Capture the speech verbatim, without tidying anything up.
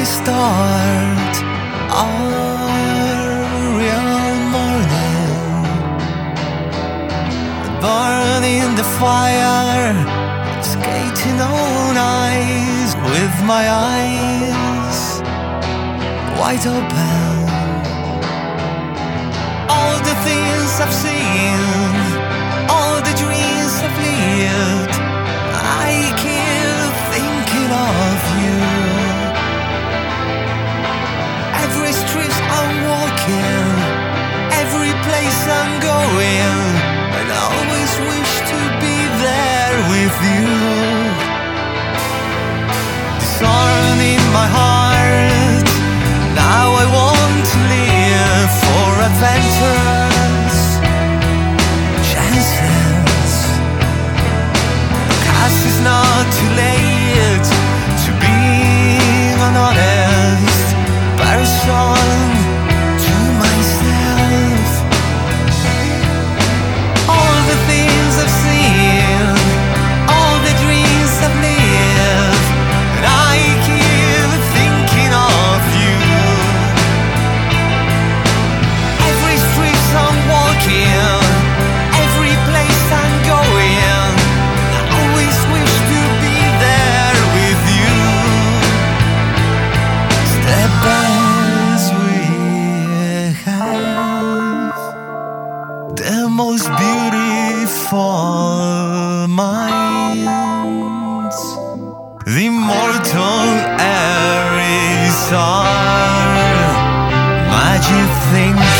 start our real morning, burning the fire, skating on ice with my eyes wide open. All the things I've seen, all the dreams I've lived, I keep thinking of you. Every street I'm walking, every place I'm going, and I always wish to be there with you. The sorrow in my heart, now I want to live for adventures, chances, 'cause it's not too late to be an honest person to myself. All the things I've seen, all the dreams I've lived, and I keep thinking of you. Every street I'm walking, every place I'm going, I always wish to be there with you. Step as we have the most beautiful minds, the immortal air is our magic thing.